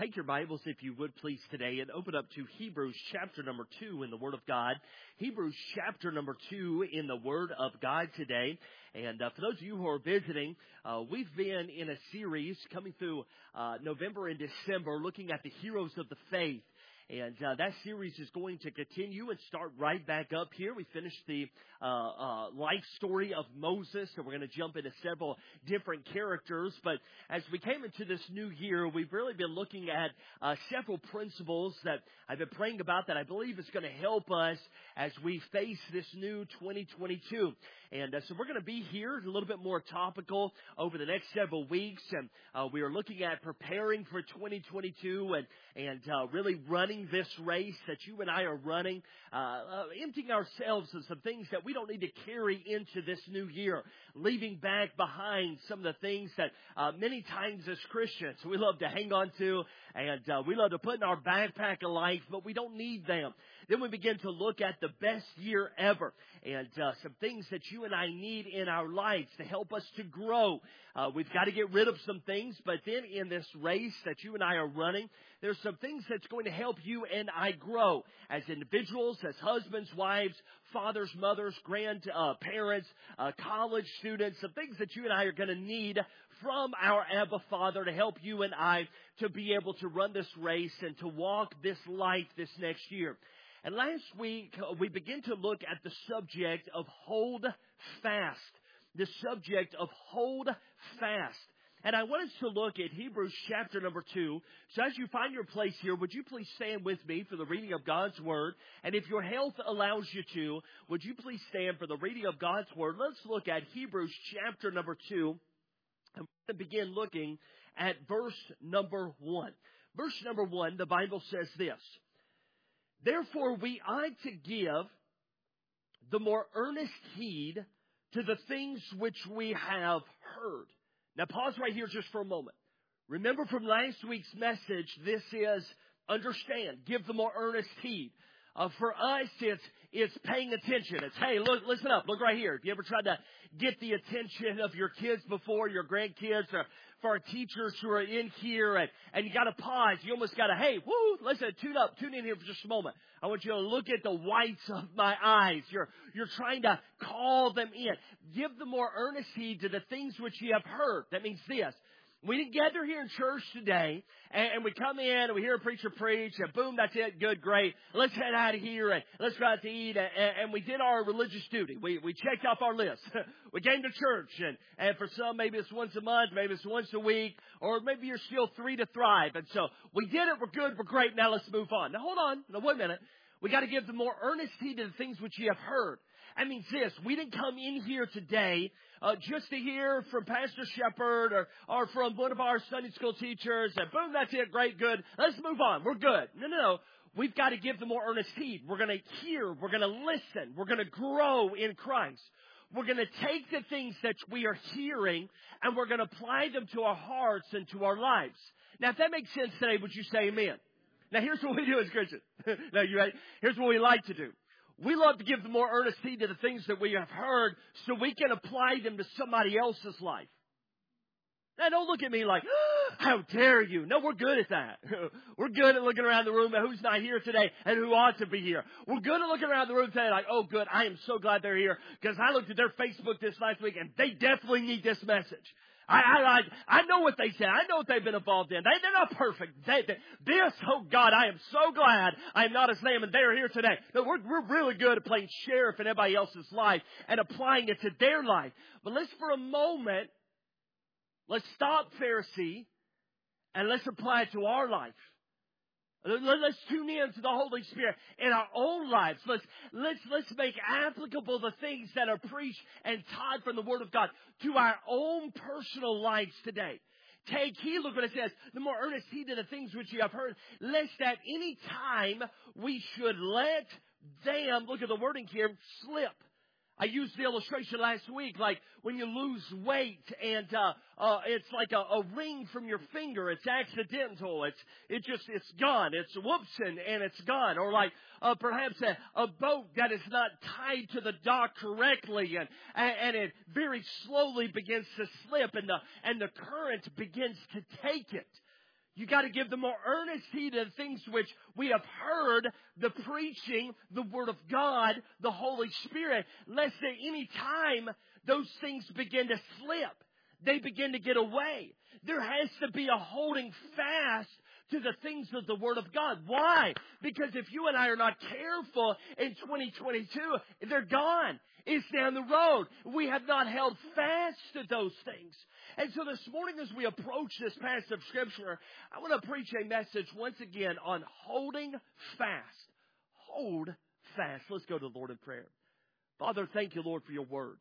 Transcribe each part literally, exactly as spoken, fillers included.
Take your Bibles, if you would, please, today, and open up to Hebrews chapter number two in the Word of God. Hebrews chapter number two in the Word of God today. And uh, for those of you who are visiting, uh, we've been in a series coming through uh, November and December looking at the heroes of the faith. And uh, that series is going to continue and start right back up here. We finished the uh, uh, life story of Moses, and we're going to jump into several different characters. But as we came into this new year, we've really been looking at uh, several principles that I've been praying about that I believe is going to help us as we face this new twenty twenty-two. And uh, so we're going to be here a little bit more topical over the next several weeks. And uh, we are looking at preparing for twenty twenty-two and, and uh, really running this race that you and I are running, uh, uh, emptying ourselves of some things that we don't need to carry into this new year, leaving back behind some of the things that uh, many times as Christians we love to hang on to, and uh, we love to put in our backpack of life, but we don't need them. Then we begin to look at the best year ever and uh, some things that you and I need in our lives to help us to grow. Uh, we've got to get rid of some things, but then in this race that you and I are running, there's some things that's going to help you and I grow as individuals, as husbands, wives, fathers, mothers, grandparents, uh, uh, college students, some things that you and I are going to need from our Abba Father to help you and I to be able to run this race and to walk this life this next year. And last week, we began to look at the subject of hold fast. The subject of hold fast. And I want us to look at Hebrews chapter number two. So as you find your place here, would you please stand with me for the reading of God's Word? And if your health allows you to, would you please stand for the reading of God's Word? Let's look at Hebrews chapter number two. And we're going to begin looking at verse number one. Verse number one, the Bible says this. Therefore we ought to give the more earnest heed to the things which we have heard. Now pause right here just for a moment. Remember from last week's message, this is understand, give the more earnest heed. Uh, for us, it's, it's paying attention. It's, hey, look, listen up, look right here. If you ever tried to get the attention of your kids before, your grandkids, or for our teachers who are in here, and, and you got to pause. You almost got to, hey, woo, listen, tune up, tune in here for just a moment. I want you to look at the whites of my eyes. You're, you're trying to call them in. Give the more earnest heed to the things which you have heard. That means this. We didn't gather here in church today, and, and we come in and we hear a preacher preach, and boom, that's it, good, great. Let's head out of here, and let's go out to eat, and, and we did our religious duty. We, we checked off our list. We came to church, and, and for some, maybe it's once a month, maybe it's once a week, or maybe you're still three to thrive. And so we did it, we're good, we're great, now let's move on. Now hold on, now wait a minute. We got to give the more earnest heed to the things which you have heard. I mean this, we didn't come in here today uh, just to hear from Pastor Shepard or, or from one of our Sunday school teachers and boom, that's it, great, good, let's move on, we're good. No, no, no. We've got to give the more earnest heed. We're going to hear, we're going to listen, we're going to grow in Christ. We're going to take the things that we are hearing and we're going to apply them to our hearts and to our lives. Now, if that makes sense today, would you say amen? Now, here's what we do as Christians. Now, you ready? Here's what we like to do. We love to give the more earnest heed to the things that we have heard so we can apply them to somebody else's life. Now, don't look at me like, oh, how dare you? No, we're good at that. We're good at looking around the room at who's not here today and who ought to be here. We're good at looking around the room today like, oh, good, I am so glad they're here because I looked at their Facebook this last week and they definitely need this message. I, I, I, I know what they said. I know what they've been involved in. They, they're not perfect. They, they, this, oh God, I am so glad I am not as them and they're here today. No, we're, we're really good at playing sheriff in everybody else's life and applying it to their life. But let's for a moment, let's stop Pharisee and let's apply it to our life. Let's tune in to the Holy Spirit in our own lives. Let's, let's, let's make applicable the things that are preached and taught from the Word of God to our own personal lives today. Take heed, look what it says, the more earnest heed to the things which you have heard, lest at any time we should let them, look at the wording here, slip. I used the illustration last week, like when you lose weight and uh, uh, it's like a, a ring from your finger. It's accidental. It's it just it's gone. It's whoops and, and it's gone. Or like uh, perhaps a, a boat that is not tied to the dock correctly and, and and it very slowly begins to slip and the and the current begins to take it. You got to give the more earnest heed to the things which we have heard, the preaching, the Word of God, the Holy Spirit, lest at any time those things begin to slip. They begin to get away. There has to be a holding fast to the things of the Word of God. Why? Because if you and I are not careful in twenty twenty-two, they're gone. It's down the road. We have not held fast to those things. And so this morning as we approach this passage of Scripture, I want to preach a message once again on holding fast. Hold fast. Let's go to the Lord in prayer. Father, thank you, Lord, for your Word.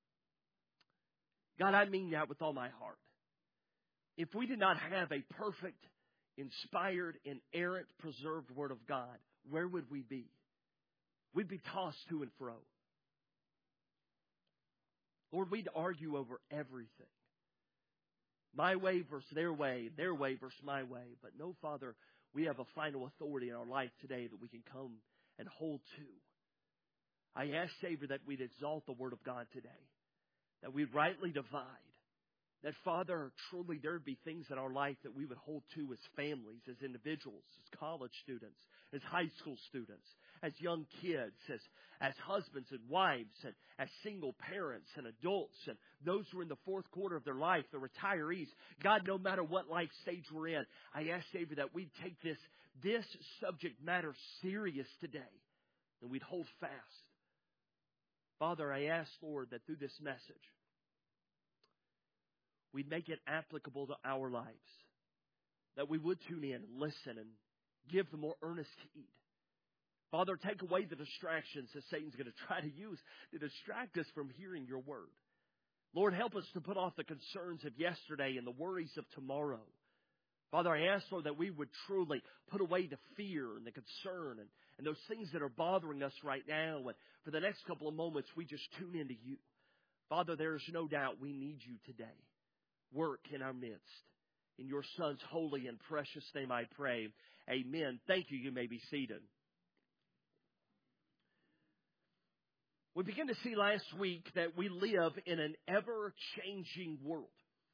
God, I mean that with all my heart. If we did not have a perfect, inspired, inerrant, preserved Word of God, where would we be? We'd be tossed to and fro. Lord, we'd argue over everything. My way versus their way, their way versus my way. But no, Father, we have a final authority in our life today that we can come and hold to. I ask, Savior, that we'd exalt the Word of God today, that we'd rightly divide, that, Father, truly there'd be things in our life that we would hold to as families, as individuals, as college students, as high school students, as young kids, as, as husbands and wives, and as single parents and adults, and those who are in the fourth quarter of their life, the retirees. God, no matter what life stage we're in, I ask, Savior, that we'd take this, this subject matter serious today, and we'd hold fast. Father, I ask, Lord, that through this message, we'd make it applicable to our lives, that we would tune in and listen and give the more earnest heed. Father, take away the distractions that Satan's going to try to use to distract us from hearing your word. Lord, help us to put off the concerns of yesterday and the worries of tomorrow. Father, I ask, Lord, that we would truly put away the fear and the concern and, and those things that are bothering us right now. And for the next couple of moments, we just tune into you. Father, there is no doubt we need you today. Work in our midst. In your Son's holy and precious name I pray. Amen. Thank you. You may be seated. We began to see last week that we live in an ever-changing world.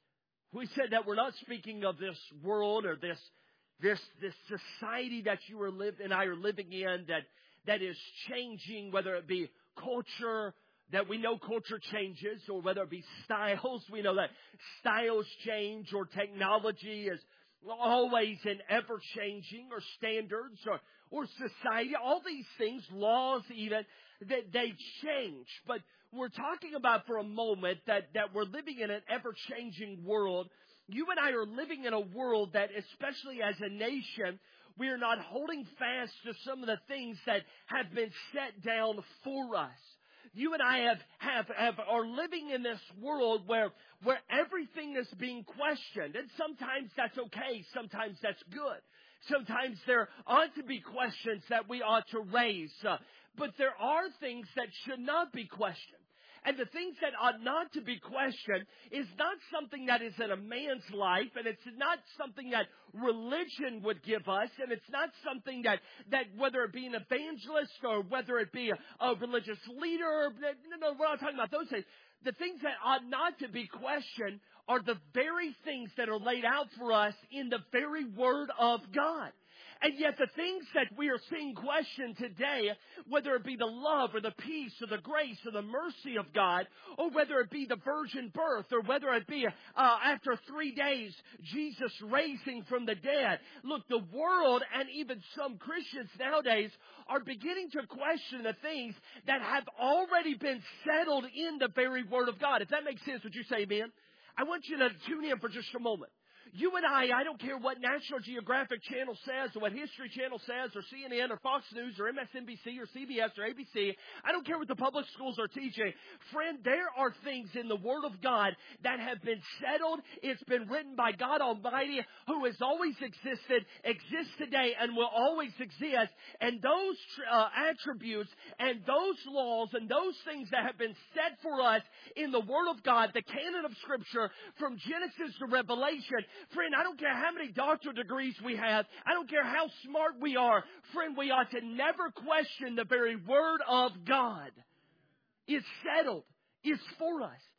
We said that we're not speaking of this world or this this this society that you are live and I are living in that that is changing, whether it be culture, that we know culture changes, or whether it be styles, we know that styles change, or technology is always an ever-changing, or standards, or, or society, all these things, laws even, that they change. But we're talking about for a moment that, that we're living in an ever-changing world. You and I are living in a world that, especially as a nation, we are not holding fast to some of the things that have been set down for us. You and I have, have, have are living in this world where, where everything is being questioned. And sometimes that's okay. Sometimes that's good. Sometimes there ought to be questions that we ought to raise. Uh, but there are things that should not be questioned. And the things that ought not to be questioned is not something that is in a man's life, and it's not something that religion would give us, and it's not something that, that whether it be an evangelist or whether it be a, a religious leader, no, no, we're not talking about those things. The things that ought not to be questioned are the very things that are laid out for us in the very Word of God. And yet the things that we are seeing questioned today, whether it be the love or the peace or the grace or the mercy of God, or whether it be the virgin birth, or whether it be uh, after three days, Jesus raising from the dead. Look, the world and even some Christians nowadays are beginning to question the things that have already been settled in the very Word of God. If that makes sense, would you say amen? I want you to tune in for just a moment. You and I, I don't care what National Geographic Channel says or what History Channel says or C N N or Fox News or M S N B C or C B S or A B C. I don't care what the public schools are teaching. Friend, there are things in the Word of God that have been settled. It's been written by God Almighty, who has always existed, exists today, and will always exist. And those uh, attributes and those laws and those things that have been set for us in the Word of God, the canon of Scripture, from Genesis to Revelation. Friend, I don't care how many doctorate degrees we have. I don't care how smart we are. Friend, we ought to never question the very Word of God. It's settled. It's for us.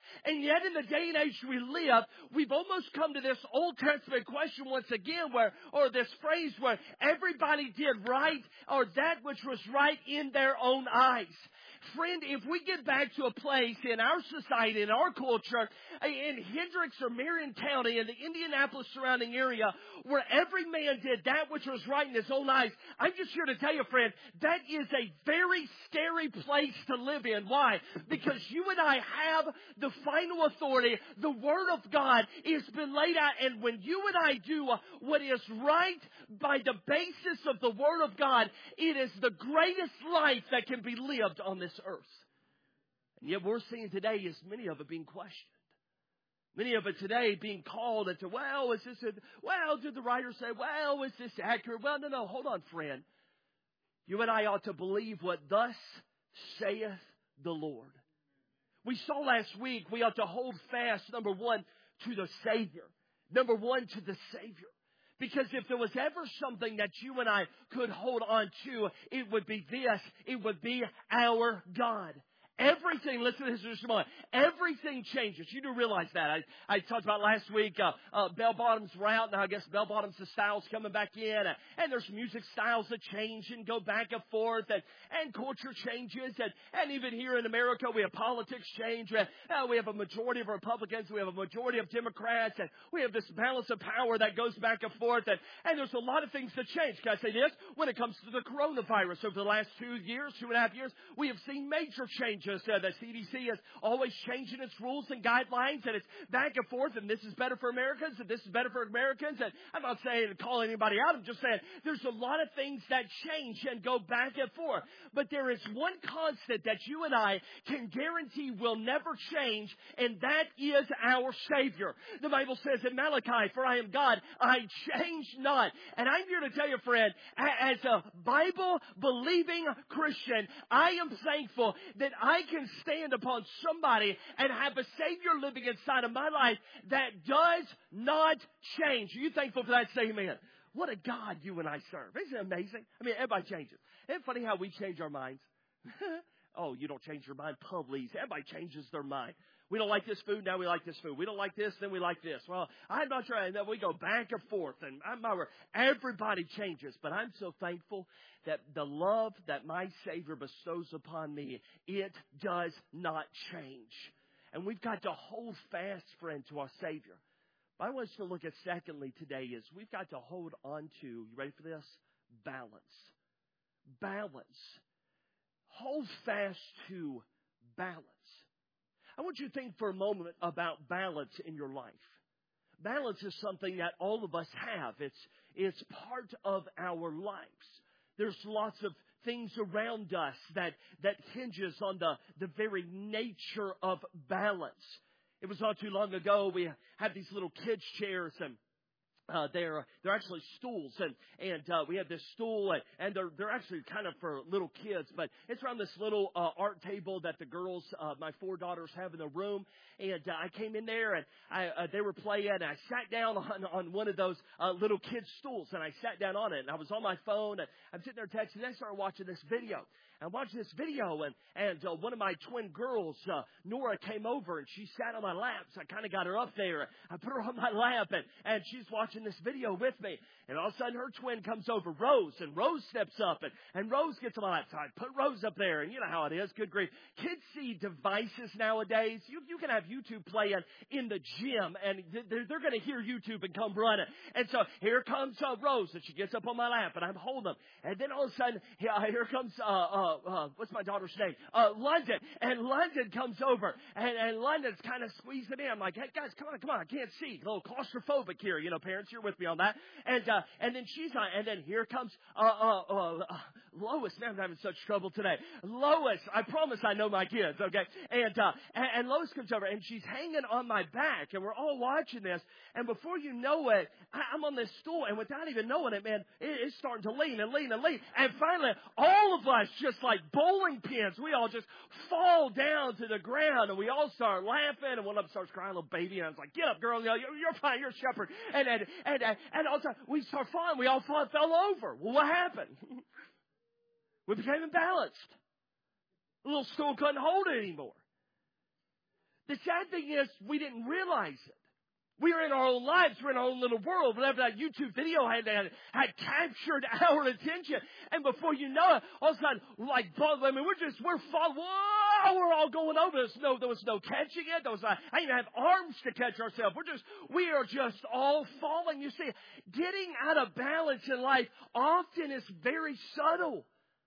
And yet in the day and age we live, we've almost come to this Old Testament question once again where, or this phrase where everybody did right or that which was right in their own eyes. Friend, if we get back to a place in our society, in our culture, in Hendricks or Marion County, in the Indianapolis surrounding area, where every man did that which was right in his own eyes, I'm just here to tell you, friend, that is a very scary place to live in. Why? Because you and I have the final authority. The Word of God has been laid out, and when you and I do what is right by the basis of the Word of God, it is the greatest life that can be lived on this earth. And yet we're seeing today is many of it being questioned. Many of it today being called into, well, is this, a, well, did the writer say, well, is this accurate? Well, no, no, hold on, friend. You and I ought to believe what thus saith the Lord. We saw last week we ought to hold fast, number one, to the Savior. Number one, to the Savior. Because if there was ever something that you and I could hold on to, it would be this. It would be our God. Everything, listen to this just a moment. Everything changes. You do realize that. I, I talked about last week, uh, uh, Bell Bottoms were out. Now I guess Bell Bottoms, the styles coming back in. Uh, and there's music styles that change and go back and forth. And, and culture changes. And, and even here in America, we have politics change. Uh, we have a majority of Republicans. We have a majority of Democrats. And we have this balance of power that goes back and forth. And, and there's a lot of things that change. Can I say this? When it comes to the coronavirus over the last two years, two and a half years, we have seen major changes. Uh, the C D C is always changing its rules and guidelines, and it's back and forth, and this is better for Americans, and this is better for Americans. And I'm not saying to call anybody out. I'm just saying there's a lot of things that change and go back and forth. But there is one constant that you and I can guarantee will never change, and that is our Savior. The Bible says in Malachi, for I am God, I change not. And I'm here to tell you, friend, as a Bible-believing Christian, I am thankful that I I can stand upon somebody and have a Savior living inside of my life that does not change. Are you thankful for that? Say amen. What a God you and I serve. Isn't it amazing? I mean, everybody changes. Isn't it funny how we change our minds? Oh, you don't change your mind? Please. Everybody changes their mind. We don't like this food, now we like this food. We don't like this, then we like this. Well, I'm not sure. And then we go back and forth. And I'm not, everybody changes. But I'm so thankful that the love that my Savior bestows upon me, it does not change. And we've got to hold fast, friend, to our Savior. But I want us to look at secondly today is we've got to hold on to, you ready for this? Balance. Balance. Hold fast to balance. I want you to think for a moment about balance in your life. Balance is something that all of us have. It's, it's part of our lives. There's lots of things around us that, that hinges on the, the very nature of balance. It was not too long ago, we had these little kids' chairs, and Uh, they're they're actually stools, and and uh, we have this stool, and, and they're they're actually kind of for little kids, but it's around this little uh, art table that the girls, uh, my four daughters, have in the room. And uh, I came in there, and I, uh, they were playing, and I sat down on on one of those uh, little kids' stools, and I sat down on it, and I was on my phone, and I'm sitting there texting, and I started watching this video. I watched this video, and and uh, one of my twin girls, uh, Nora, came over, and she sat on my lap, so I kind of got her up there. I put her on my lap, and, and she's watching this video with me. And all of a sudden, her twin comes over, Rose, and Rose steps up, and, and Rose gets on my lap. So I put Rose up there, and you know how it is. Good grief. Kids see devices nowadays. You, you can have YouTube playing in the gym, and they're, they're going to hear YouTube and come running. And so here comes uh, Rose, and she gets up on my lap, and I'm holding them. And then all of a sudden, here, here comes, uh, uh, uh, what's my daughter's name? Uh, London. And London comes over, and, and London's kind of squeezing in. I'm like, hey, guys, come on, come on. I can't see. A little claustrophobic here. You know, parents, you're with me on that. And, uh, and then she's on, and then here comes, uh, uh, uh, uh Lois. Man, I'm having such trouble today. Lois, I promise I know my kids, okay? And, uh, and, and Lois comes over, and she's hanging on my back, and we're all watching this. And before you know it, I, I'm on this stool, and without even knowing it, man, it, it's starting to lean and lean and lean. And finally, all of us, just like bowling pins, we all just fall down to the ground, and we all start laughing, and one of them starts crying, little baby, and I was like, get up, girl, you know, you're, you're fine, you're a shepherd. And, and, and, and, and all of a sudden, we start falling, we all fall, fell over. Well, what happened? We became imbalanced. The little stool couldn't hold it anymore. the sad thing is we didn't realize it. We were in our own lives. We're in our own little world. Whenever that YouTube video had, had, had captured our attention. And before you know it, all of a sudden, like, I mean, we're just, we're falling. Whoa, we're all going over. There's no, there was no catching it. There was not, I didn't have arms to catch ourselves. We're just, we are just all falling. You see, getting out of balance in life often is very subtle.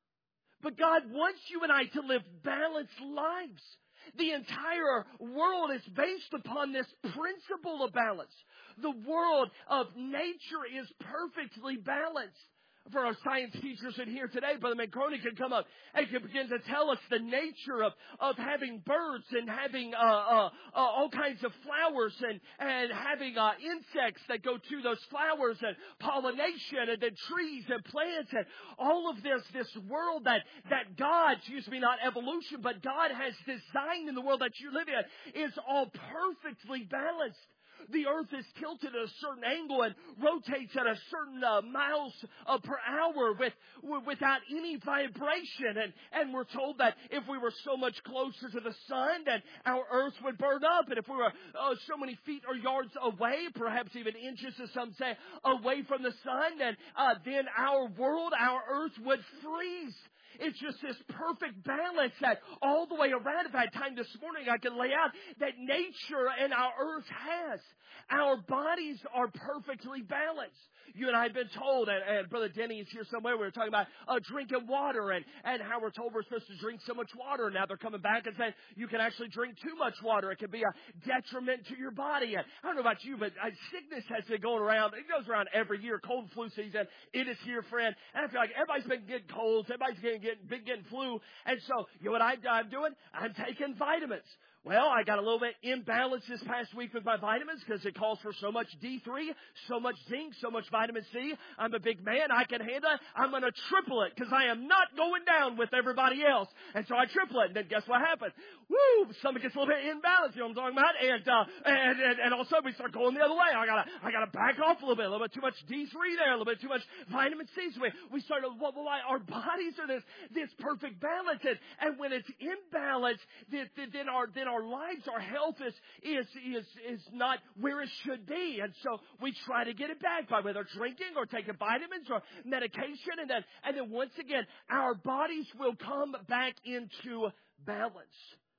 But God wants you and I to live balanced lives. The entire world is based upon this principle of balance. The world of nature is perfectly balanced. For our science teachers in here today, Brother McCroney can come up and can begin to tell us the nature of, of having birds and having uh, uh, uh, all kinds of flowers and, and having uh, insects that go to those flowers and pollination and then trees and plants and all of this, this world that, that God, excuse me, not evolution, but God has designed in the world that you live in is all perfectly balanced. The earth is tilted at a certain angle and rotates at a certain uh, miles uh, per hour with, w- without any vibration. And, and we're told that if we were so much closer to the sun, then our earth would burn up. And if we were uh, so many feet or yards away, perhaps even inches, as some say, away from the sun, then, uh, then our world, our earth would freeze. It's just this perfect balance that all the way around, if I had time this morning, I could lay out that nature and our earth has. Our bodies are perfectly balanced. You and I have been told, and, and Brother Denny is here somewhere, we were talking about uh, drinking water and, and how we're told we're supposed to drink so much water. Now they're coming back and saying you can actually drink too much water. It can be a detriment to your body. And I don't know about you, but uh, sickness has been going around. It goes around every year. Cold and flu season. It is here, friend. And I feel like everybody's been getting colds. Everybody's getting, getting, been getting flu. And so, you know what I, I'm doing? I'm taking vitamins. Well, I got a little bit imbalanced this past week with my vitamins because it calls for so much D three, so much zinc, so much vitamin C. I'm a big man. I can handle it. I'm going to triple it because I am not going down with everybody else. And so I triple it. And then guess what happened? Woo! Stomach gets a little bit imbalanced. You know what I'm talking about? And, uh, and, and, and all of a sudden we start going the other way. I got to I gotta back off a little bit. A little bit too much D three there. A little bit too much vitamin C. So we, we start to, well, well, our bodies are this, this perfect balance. And, and when it's imbalanced, then, then our, then our Our lives, our health is, is, is, is not where it should be. And so we try to get it back by whether drinking or taking vitamins or medication. And then, and then once again, our bodies will come back into balance.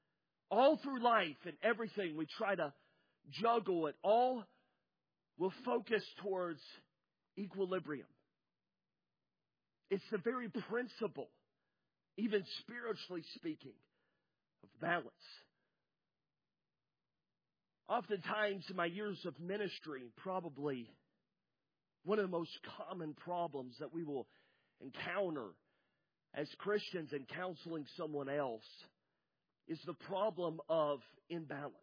All through life and everything, we try to juggle it. All will focus towards equilibrium. It's the very principle, even spiritually speaking, of balance. Oftentimes in my years of ministry, probably one of the most common problems that we will encounter as Christians in counseling someone else is the problem of imbalance.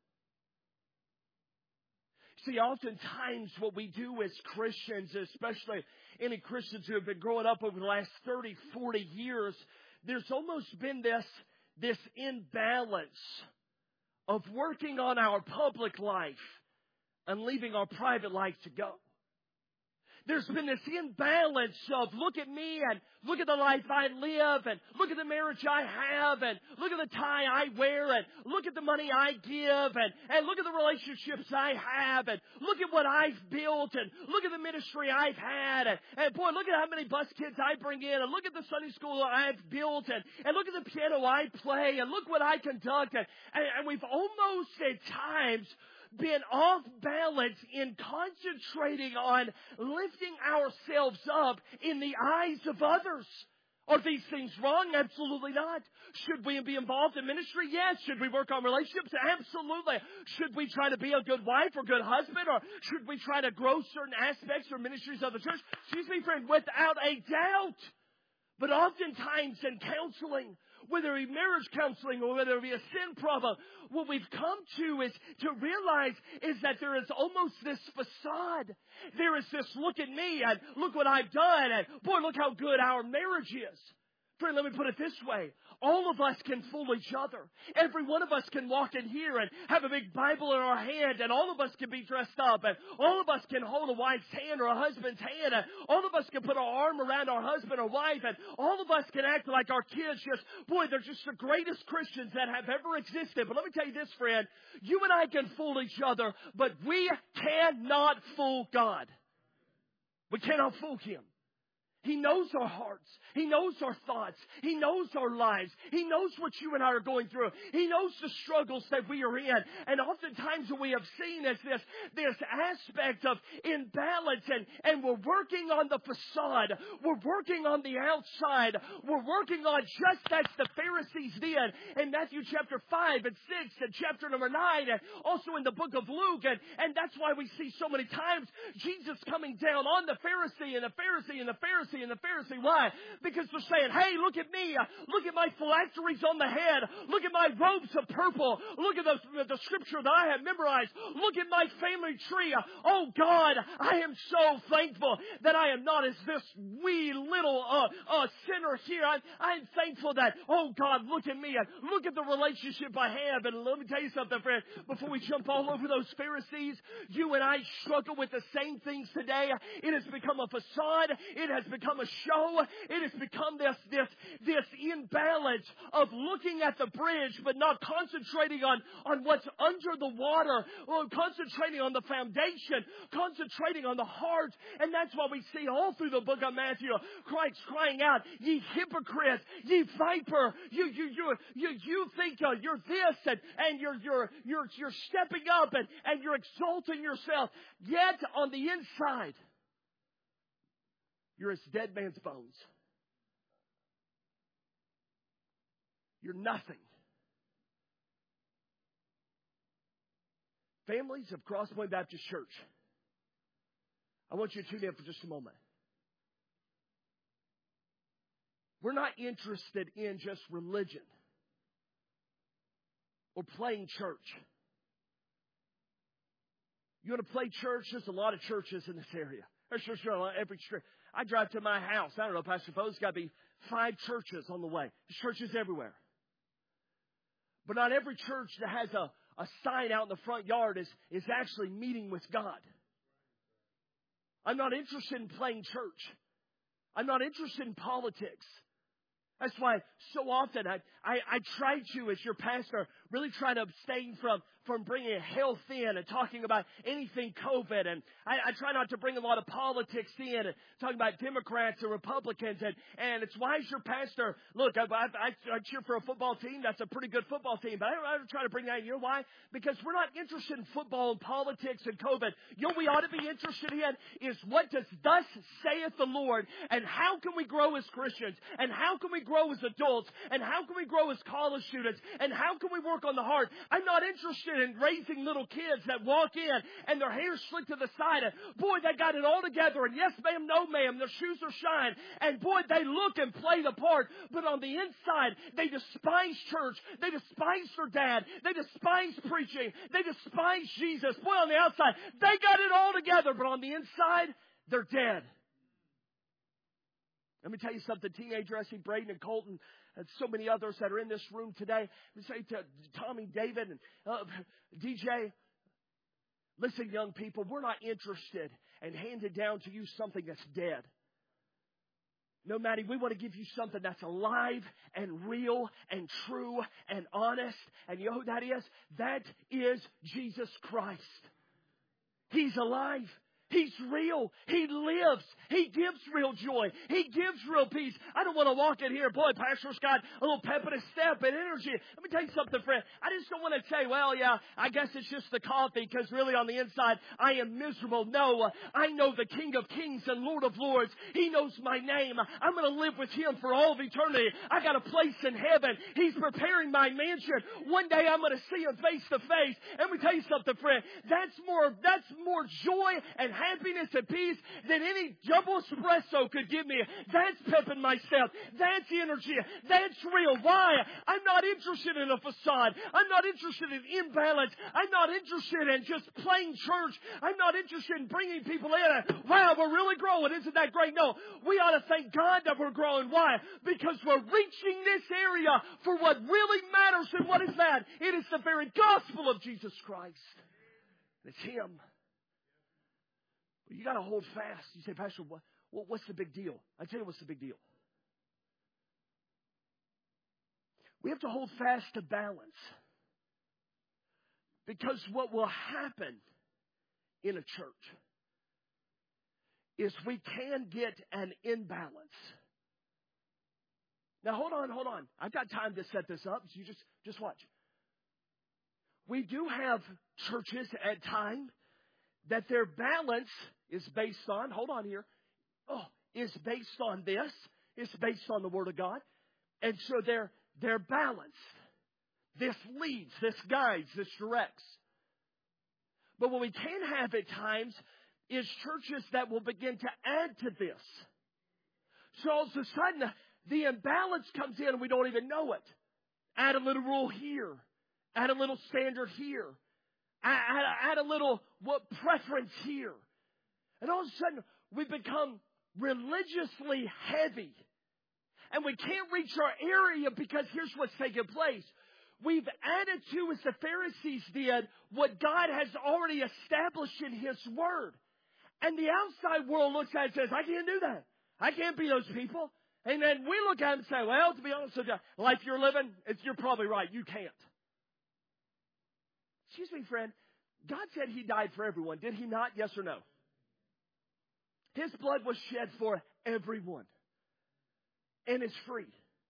See, oftentimes what we do as Christians, especially any Christians who have been growing up over the last thirty, forty years, there's almost been this, this imbalance of working on our public life and leaving our private life to go. There's been this imbalance of look at me and look at the life I live and look at the marriage I have and look at the tie I wear and look at the money I give and, and look at the relationships I have and look at what I've built and look at the ministry I've had and, and boy, look at how many bus kids I bring in and look at the Sunday school I've built and, and look at the piano I play and look what I conduct and, and, and we've almost at times been off balance in concentrating on lifting ourselves up in the eyes of others. Are these things wrong? Absolutely not. Should we be involved in ministry? Yes. Should we work on relationships? Absolutely. Should we try to be a good wife or good husband? Or should we try to grow certain aspects or ministries of the church? Excuse me, friend, without a doubt. But oftentimes in counseling, whether it be marriage counseling or whether it be a sin problem, what we've come to is to realize is that there is almost this facade. There is this look at me and look what I've done and boy, look how good our marriage is. Friend, let me put it this way. All of us can fool each other. Every one of us can walk in here and have a big Bible in our hand, and all of us can be dressed up, and all of us can hold a wife's hand or a husband's hand, and all of us can put our arm around our husband or wife, and all of us can act like our kids just, boy, they're just the greatest Christians that have ever existed. But let me tell you this, friend. You and I can fool each other, but we cannot fool God. We cannot fool Him. He knows our hearts. He knows our thoughts. He knows our lives. He knows what you and I are going through. He knows the struggles that we are in. And oftentimes what we have seen is this, this aspect of imbalance, and, and we're working on the facade. We're working on the outside. We're working on just as the Pharisees did in Matthew chapter five and six and chapter number nine, and also in the book of Luke. And, and that's why we see so many times Jesus coming down on the Pharisee and the Pharisee and the Pharisee and the Pharisee. Why? Because they're saying, hey, look at me. Look at my phylacteries on the head. Look at my robes of purple. Look at the, the scripture that I have memorized. Look at my family tree. Oh, God, I am so thankful that I am not as this wee little uh, uh, sinner here. I'm, I'm thankful that, oh, God, look at me. Look at the relationship I have. And let me tell you something, friend. Before we jump all over those Pharisees, you and I struggle with the same things today. It has become a facade. It has become a show. It has become this, this, this imbalance of looking at the bridge but not concentrating on, on what's under the water, or concentrating on the foundation, concentrating on the heart. And that's why we see all through the book of Matthew, Christ crying out, ye hypocrites, ye viper, you, you, you, you, you think uh, you're this, and, and you're, you're, you're, you're stepping up, and, and you're exalting yourself. Yet on the inside, you're as dead man's bones. You're nothing. Families of Crosspoint Baptist Church, I want you to tune in for just a moment. We're not interested in just religion or playing church. You want to play church? There's a lot of churches in this area. There's churches on every street. I drive to my house. I don't know, Pastor Bo, there's got to be five churches on the way. There's churches everywhere. But not every church that has a, a sign out in the front yard is, is actually meeting with God. I'm not interested in playing church. I'm not interested in politics. That's why so often I, I, I try to, as your pastor, really try to abstain from, from bringing health in and talking about anything COVID. And I, I try not to bring a lot of politics in and talking about Democrats or Republicans. And, and it's why, as your pastor, look, I, I, I cheer for a football team. That's a pretty good football team. But I don't, I don't try to bring that in. You know why? Because we're not interested in football and politics and COVID. You know what we ought to be interested in is what does thus saith the Lord, and how can we grow as Christians, and how can we grow as adults, and how can we grow as college students, and how can we work on the heart. I'm not interested in raising little kids that walk in and their hair's slicked to the side, and boy, they got it all together, and yes ma'am, no ma'am, their shoes are shine, and boy, they look and play the part, but on the inside, they despise church, they despise their dad, they despise preaching, they despise Jesus. Boy, on the outside, they got it all together, but on the inside, they're dead. Let me tell you something, teenager, I see Braden and Colton and so many others that are in this room today. We say to Tommy, David, and uh, D J, listen, young people, we're not interested in handing down to you something that's dead. No, Maddie, we want to give you something that's alive and real and true and honest. And you know who that is? That is Jesus Christ. He's alive. He's real. He lives. He gives real joy. He gives real peace. I don't want to walk in here, boy, Pastor's got a little pep in his step and energy. Let me tell you something, friend. I just don't want to say, well, yeah, I guess it's just the coffee, because really on the inside, I am miserable. No, I know the King of Kings and Lord of Lords. He knows my name. I'm going to live with Him for all of eternity. I got a place in heaven. He's preparing my mansion. One day I'm going to see Him face to face. And let me tell you something, friend. That's more, that's more joy and happiness and peace than any double espresso could give me. That's pepping my step. That's energy. That's real. Why? I'm not interested in a facade. I'm not interested in imbalance. I'm not interested in just playing church. I'm not interested in bringing people in and, wow, we're really growing. Isn't that great? No. We ought to thank God that we're growing. Why? Because we're reaching this area for what really matters. And what is that? It is the very gospel of Jesus Christ. It's Him. You got to hold fast. You say, Pastor, what, what's the big deal? I tell you what's the big deal. We have to hold fast to balance. Because what will happen in a church is we can get an imbalance. Now, hold on, hold on. I've got time to set this up, so you just, just watch. We do have churches at times that their balance is based on, hold on here, oh, is based on this, is based on the Word of God. And so they're, they're balanced. This leads, this guides, this directs. But what we can have at times is churches that will begin to add to this. So all of a sudden, the imbalance comes in and we don't even know it. Add a little rule here. Add a little standard here. Add, add, add a little what preference here. And all of a sudden, we become religiously heavy. And we can't reach our area because here's what's taking place. We've added to, as the Pharisees did, what God has already established in His Word. And the outside world looks at it and says, I can't do that. I can't be those people. And then we look at it and say, well, to be honest with you, life you're living, it's, you're probably right. You can't. Excuse me, friend. God said He died for everyone. Did He not? Yes or no? His blood was shed for everyone. And it's free.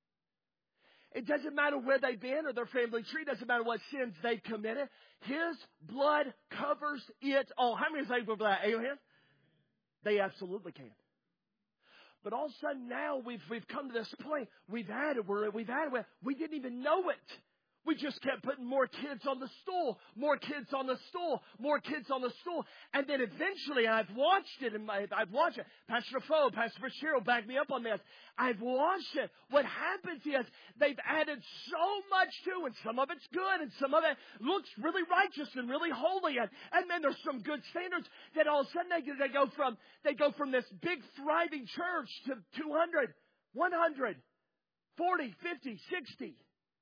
It doesn't matter where they've been or their family tree. It doesn't matter what sins they've committed. His blood covers it all. How many are thankful for that? Amen? They absolutely can. But all of a sudden now we've we've come to this point. We've added, we're, we've added, we didn't even know it. We just kept putting more kids on the stool, more kids on the stool, more kids on the stool. And then eventually, I've watched it, and my, I've watched it. Pastor Defoe, Pastor Fitzgerald backed me up on this. I've watched it. What happens is they've added so much to, and some of it's good, and some of it looks really righteous and really holy. And, and then there's some good standards that all of a sudden they, they go from they go from this big thriving church to two hundred, one hundred, forty, fifty, sixty.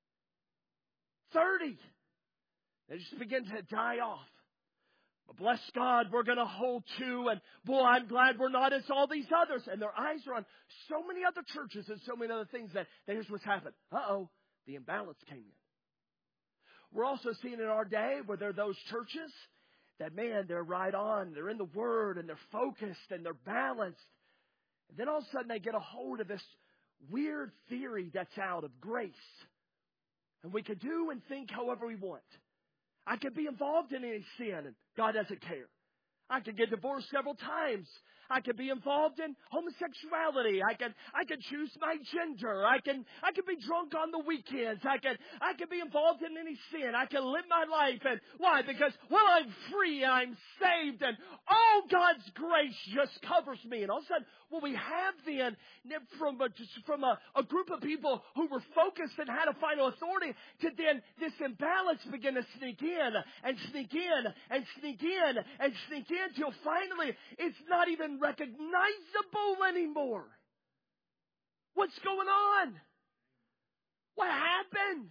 thirty. They just begin to die off. But bless God, we're going to hold to. And boy, I'm glad we're not as all these others. And their eyes are on so many other churches and so many other things that, that here's what's happened. Uh-oh, the imbalance came in. We're also seeing in our day where there are those churches that, man, they're right on. They're in the Word and they're focused and they're balanced. And then all of a sudden they get a hold of this weird theory that's out of grace. And we could do and think however we want. I could be involved in any sin, and God doesn't care. I could get divorced several times. I could be involved in homosexuality. I could I could choose my gender. I can I could be drunk on the weekends. I could I could be involved in any sin. I can live my life. And why? Because, well, I'm free and I'm saved, and oh, God's grace just covers me. And all of a sudden, what we have then from a, from a, a group of people who were focused and had a final authority, to then this imbalance begin to sneak in and sneak in and sneak in and sneak in till finally it's not even recognizable anymore. What's going on? What happened?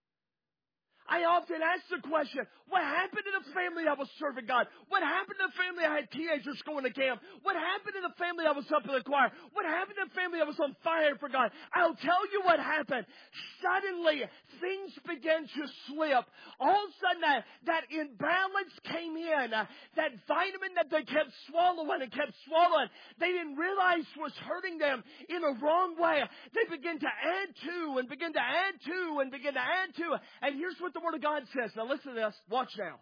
I often ask the question, what happened to the family I was serving God? What happened to the family I had teenagers going to camp? What happened to the family I was up in the choir? What happened to the family I was on fire for God? I'll tell you what happened. Suddenly, things began to slip. All of a sudden, that, that imbalance came in. Uh, that vitamin that they kept swallowing and kept swallowing, they didn't realize was hurting them in a wrong way. They began to add to and begin to add to and begin to add to. And here's what the Word of God says. Now listen to this. Watch now.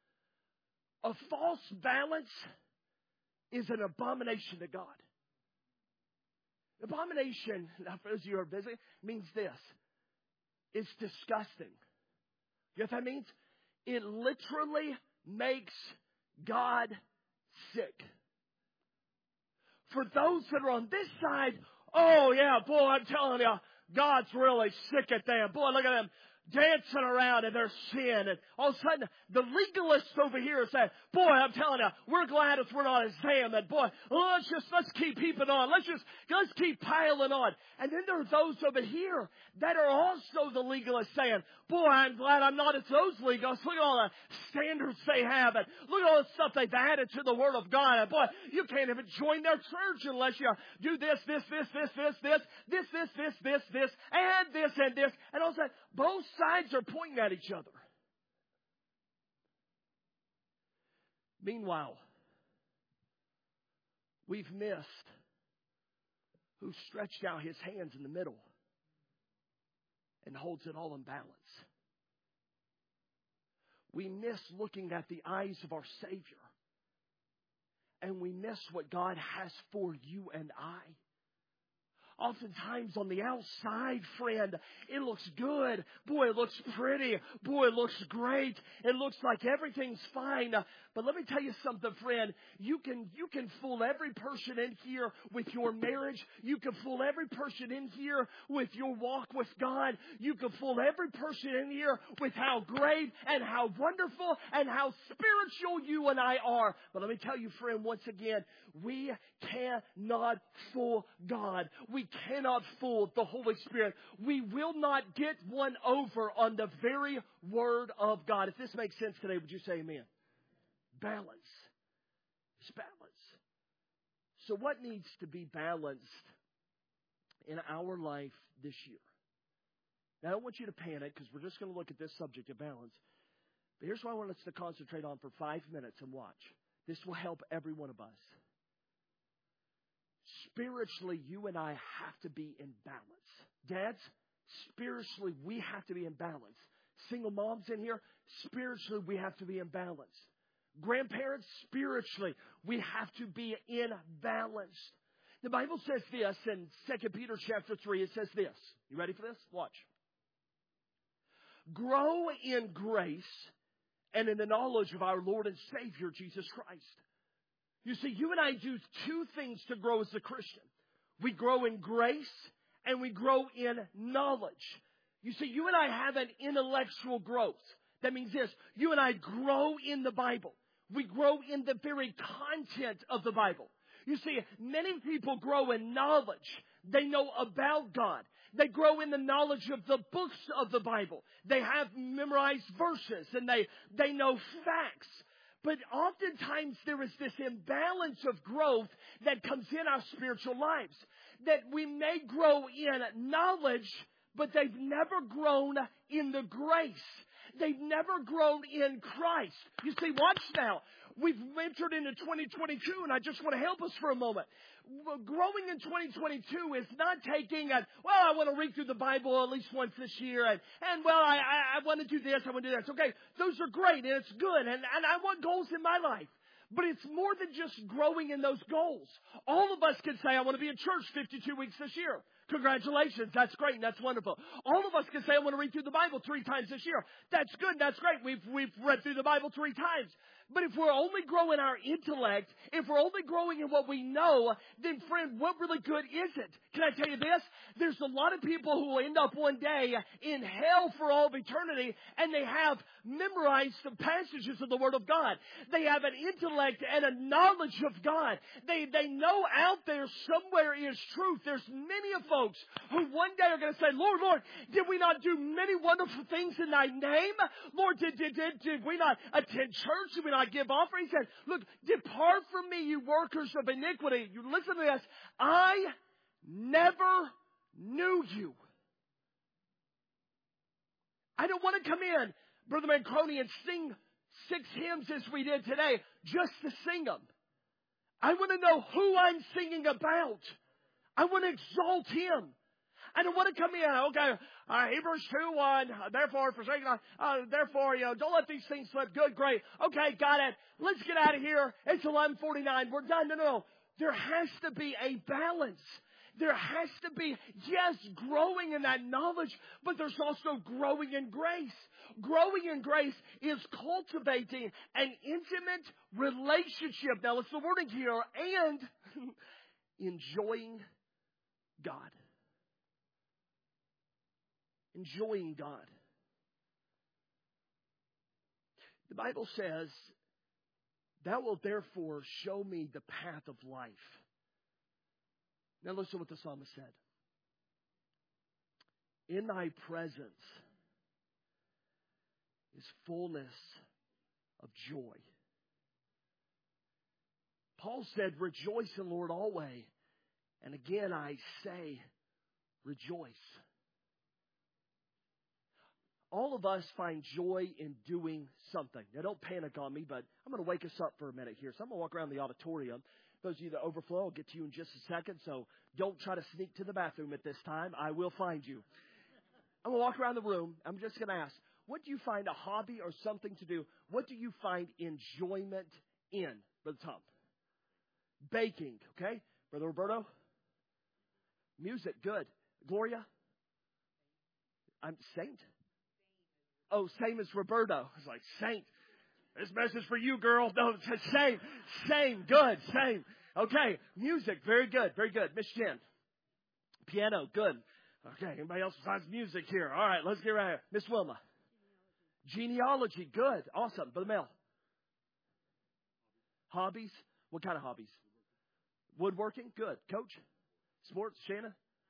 A false balance is an abomination to God. Abomination, now for those of you who are busy, means this. It's disgusting. You know what that means? It literally makes God sick. For those that are on this side, oh yeah, boy, I'm telling you, God's really sick at them. Boy, look at them dancing around in their sin. And all of a sudden, the legalists over here are saying, boy, I'm telling you, we're glad if we're not examined. Boy, let's just, let's keep heaping on. Let's just, let's keep piling on. And then there are those over here that are also the legalists saying, boy, I'm glad I'm not as those legalists. Look at all the standards they have. And look at all the stuff they've added to the Word of God. And boy, you can't even join their church unless you do this, this, this, this, this, this, this, this, this, this, this, and this, and this. And all of a sudden, both sides are pointing at each other. Meanwhile, we've missed who stretched out his hands in the middle and holds it all in balance. We miss looking at the eyes of our Savior. And we miss what God has for you and I. Oftentimes on the outside, friend, it looks good. Boy, it looks pretty. Boy, it looks great. It looks like everything's fine. But let me tell you something, friend. You can, you can fool every person in here with your marriage. You can fool every person in here with your walk with God. You can fool every person in here with how great and how wonderful and how spiritual you and I are. But let me tell you, friend, once again, we cannot fool God. We cannot fool the Holy Spirit. We will not get one over on the very Word of God. If this makes sense today, would you say amen? Balance. It's balance. So what needs to be balanced in our life this year? Now, I don't want you to panic because we're just going to look at this subject of balance. But here's what I want us to concentrate on for five minutes and watch. This will help every one of us. Spiritually, you and I have to be in balance. Dads, spiritually, we have to be in balance. Single moms in here, spiritually, we have to be in balance. Grandparents, spiritually, we have to be in balance. The Bible says this in Second Peter chapter three. It says this. You ready for this? Watch. Grow in grace and in the knowledge of our Lord and Savior, Jesus Christ. You see, you and I do two things to grow as a Christian. We grow in grace and we grow in knowledge. You see, you and I have an intellectual growth. That means this. You and I grow in the Bible. We grow in the very content of the Bible. You see, many people grow in knowledge. They know about God. They grow in the knowledge of the books of the Bible. They have memorized verses and they, they know facts. But oftentimes there is this imbalance of growth that comes in our spiritual lives. That we may grow in knowledge, but they've never grown in the grace. They've never grown in Christ. You see, watch now. We've entered into twenty twenty-two, and I just want to help us for a moment. Growing in twenty twenty-two is not taking, a, well, I want to read through the Bible at least once this year, and, and well, I, I, I want to do this, I want to do that. Okay, those are great, and it's good, and, and I want goals in my life. But it's more than just growing in those goals. All of us can say, I want to be in church fifty-two weeks this year. Congratulations, that's great, and that's wonderful. All of us can say, I want to read through the Bible three times this year. That's good, that's great. We've, we've read through the Bible three times. But if we're only growing our intellect, if we're only growing in what we know, then friend, what really good is it? Can I tell you this? There's a lot of people who will end up one day in hell for all of eternity, and they have memorized some passages of the Word of God. They have an intellect and a knowledge of God. They, they know out there somewhere is truth. There's many of folks who one day are going to say, Lord, Lord, did we not do many wonderful things in thy name? Lord, did, did, did, did we not attend church? Did we not give offerings? He said, look, depart from me, you workers of iniquity. You listen to this. I never knew you. I don't want to come in, Brother Mancroni, and sing six hymns as we did today just to sing them. I want to know who I'm singing about. I want to exalt Him. I don't want to come in, okay, uh, Hebrews two one, uh, therefore, forsaking, uh, therefore, you know, don't let these things slip. Good, great. Okay, got it. Let's get out of here. It's eleven forty-nine. We're done. No, no, no. There has to be a balance. There has to be, yes, growing in that knowledge, but there's also growing in grace. Growing in grace is cultivating an intimate relationship. Now, let's the wording here, and enjoying God. Enjoying God. The Bible says, thou wilt therefore show me the path of life. Now listen to what the psalmist said. In thy presence is fullness of joy. Paul said, rejoice in the Lord always. And again I say, rejoice. All of us find joy in doing something. Now, don't panic on me, but I'm going to wake us up for a minute here. So I'm going to walk around the auditorium. Those of you that overflow, I'll get to you in just a second. So don't try to sneak to the bathroom at this time. I will find you. I'm going to walk around the room. I'm just going to ask, what do you find a hobby or something to do? What do you find enjoyment in, Brother Tom? Baking, okay? Brother Roberto? Music, good. Gloria? I'm Saint? Oh, same as Roberto. I was like, Saint, this message for you, girl. No, same, same, good, same. Okay, music, very good, very good. Miss Jen. Piano, good. Okay, anybody else besides music here? All right, let's get right here. Miss Wilma. Genealogy, good, awesome. Brother Mel. Hobbies, what kind of hobbies? Woodworking, good. Coach? Sports, Shanna?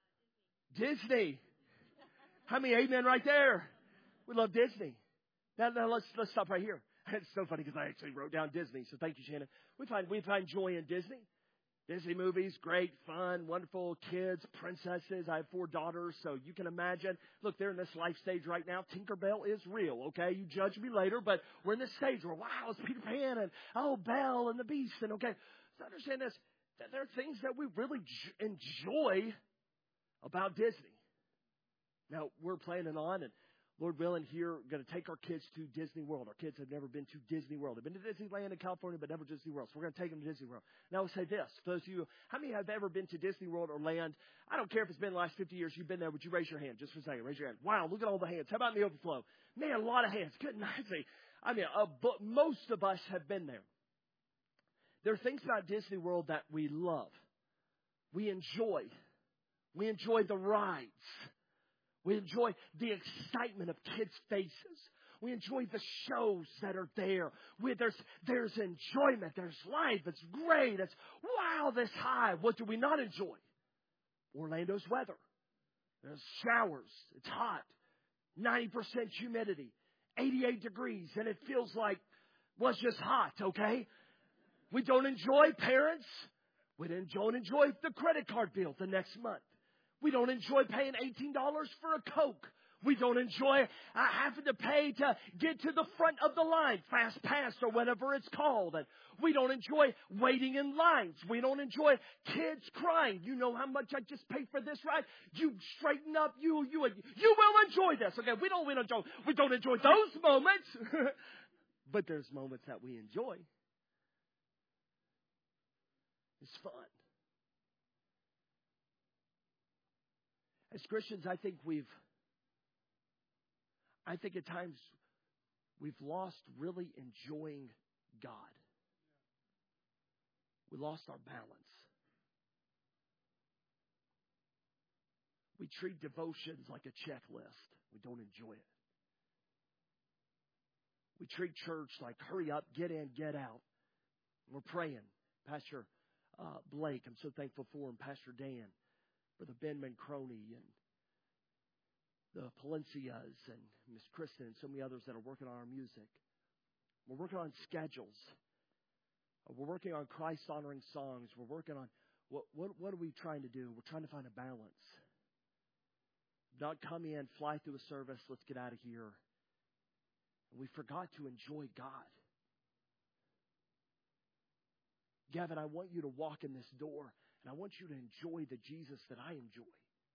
Disney. How many amen right there? We love Disney. Now, now let's let's stop right here. It's so funny because I actually wrote down Disney, so thank you, Shannon. We find we find joy in Disney. Disney movies, great, fun, wonderful, kids, princesses. I have four daughters, so you can imagine. Look, they're in this life stage right now. Tinkerbell is real, okay? You judge me later, but we're in this stage where, wow, it's Peter Pan and, oh, Belle and the Beast. And, okay, so understand this. That there are things that we really j- enjoy about Disney. Now, we're planning on, and Lord willing, here, we're going to take our kids to Disney World. Our kids have never been to Disney World. They've been to Disneyland in California, but never Disney World. So we're going to take them to Disney World. Now, I'll say this. For those of you, how many have ever been to Disney World or land? I don't care if it's been the last fifty years you've been there. Would you raise your hand just for a second? Raise your hand. Wow, look at all the hands. How about in the overflow? Man, a lot of hands. Good night. I mean, uh, but most of us have been there. There are things about Disney World that we love. We enjoy. We enjoy the rides. We enjoy the excitement of kids' faces. We enjoy the shows that are there. We, there's, there's enjoyment. There's life. It's great. It's, wow, this high. What do we not enjoy? Orlando's weather. There's showers. It's hot. ninety percent humidity. eighty-eight degrees. And it feels like, well, it's just hot, okay? We don't enjoy parents. We don't enjoy the credit card bill the next month. We don't enjoy paying eighteen dollars for a Coke. We don't enjoy uh, having to pay to get to the front of the line, Fast Pass or whatever it's called. And we don't enjoy waiting in lines. We don't enjoy kids crying. You know how much I just paid for this ride? You straighten up. You you you will enjoy this. Okay, we don't we don't enjoy, we don't enjoy those moments, but there's moments that we enjoy. It's fun. As Christians, I think we've, I think at times we've lost really enjoying God. We lost our balance. We treat devotions like a checklist. We don't enjoy it. We treat church like hurry up, get in, get out. We're praying. Pastor uh, Blake, I'm so thankful for him. Pastor Dan. Brother Ben Mancroni and the Palencias and Miss Kristen and so many others that are working on our music. We're working on schedules. We're working on Christ-honoring songs. We're working on, what, what, what are we trying to do? We're trying to find a balance. Not come in, fly through a service, let's get out of here. And we forgot to enjoy God. Gavin, I want you to walk in this door. And I want you to enjoy the Jesus that I enjoy.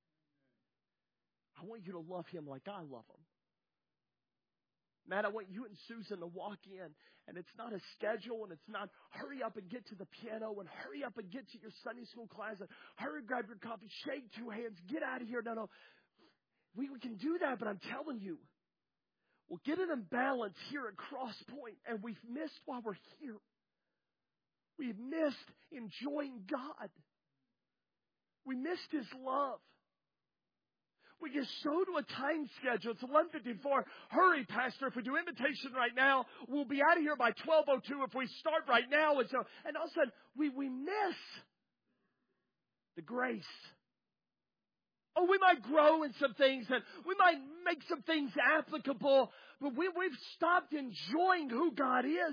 I want you to love him like I love him. Matt, I want you and Susan to walk in. And it's not a schedule. And it's not hurry up and get to the piano. And hurry up and get to your Sunday school class. And hurry, grab your coffee, shake two hands, get out of here. No, no. We, we can do that. But I'm telling you, we'll get an imbalance here at Cross Point. And we've missed while we're here. We've missed enjoying God. We missed His love. We get so to a time schedule. It's one fifty-four. Hurry, Pastor. If we do invitation right now, we'll be out of here by twelve oh two if we start right now. And so, and all of a sudden, we, we miss the grace. Oh, we might grow in some things and we might make some things applicable, but we, we've stopped enjoying who God is.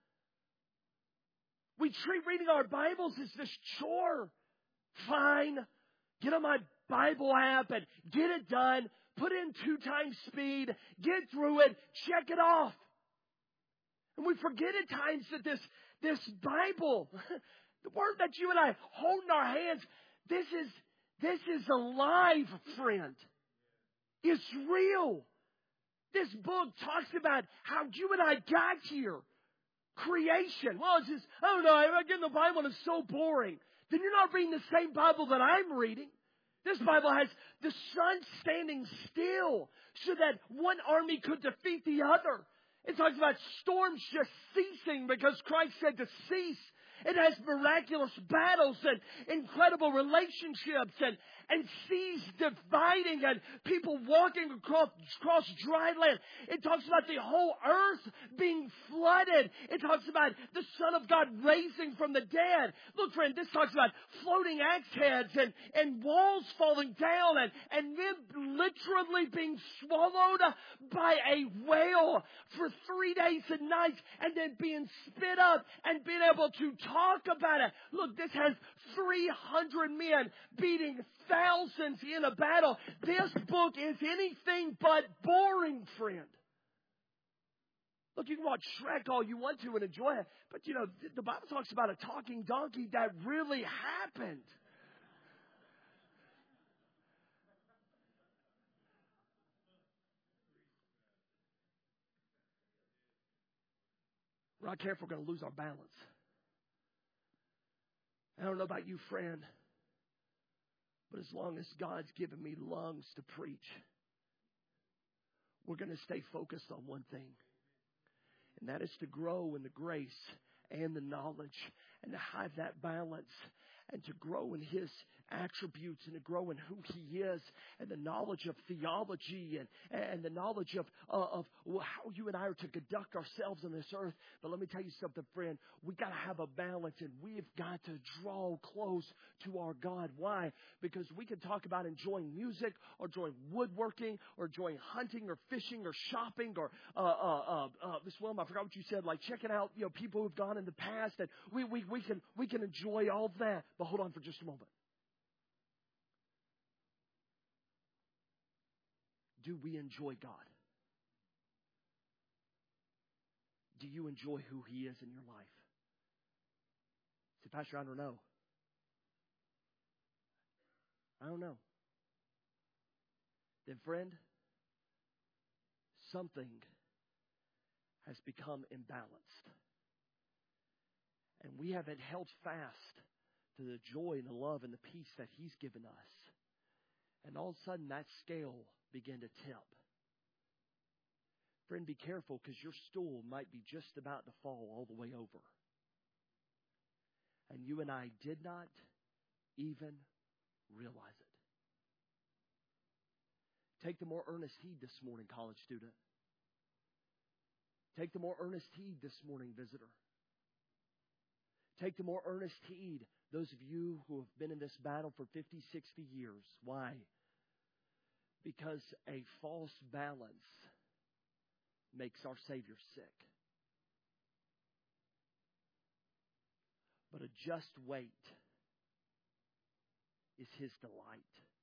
We treat reading our Bibles as this chore. Fine. Get on my Bible app and get it done. Put in two times speed. Get through it. Check it off. And we forget at times that this, this Bible, the Word that you and I hold in our hands, this is This is alive, friend. It's real. This book talks about how you and I got here. Creation. Well, it's just, I don't know, I get in the Bible and it's so boring. Then you're not reading the same Bible that I'm reading. This Bible has the sun standing still so that one army could defeat the other. It talks about storms just ceasing because Christ said to cease. It has miraculous battles and incredible relationships and, and seas dividing and people walking across, across dry land. It talks about the whole earth being flooded. It talks about the Son of God raising from the dead. Look, friend, this talks about floating axe heads and, and walls falling down and, and men literally being swallowed by a whale for three days and nights and then being spit up and being able to talk about it. Look, this has three hundred men beating thousands in a battle. This book is anything but boring, friend. Look, you can watch Shrek all you want to and enjoy it, but you know, the Bible talks about a talking donkey that really happened. We're not careful, we're going to lose our balance. I don't know about you, friend, but as long as God's given me lungs to preach, we're going to stay focused on one thing, and that is to grow in the grace and the knowledge and to have that balance and to grow in His attributes and to grow in who He is and the knowledge of theology and, and the knowledge of, uh, of how you and I are to conduct ourselves on this earth. But let me tell you something, friend. We got to have a balance and we've got to draw close to our God. Why? Because we can talk about enjoying music or enjoying woodworking or enjoying hunting or fishing or shopping or, uh, uh, uh, uh, Miss Wilma, I forgot what you said, like checking out, you know, people who've gone in the past, and we, we, we can, we can enjoy all that. But hold on for just a moment. Do we enjoy God? Do you enjoy who He is in your life? Say, Pastor, I don't know. I don't know. Then, friend, something has become imbalanced. And we haven't held fast to the joy and the love and the peace that He's given us. And all of a sudden, that scale began to tip. Friend, be careful, because your stool might be just about to fall all the way over. And you and I did not even realize it. Take the more earnest heed this morning, college student. Take the more earnest heed this morning, visitor. Take the more earnest heed, those of you who have been in this battle for fifty, sixty years. Why? Because a false balance makes our Savior sick. But a just weight is His delight.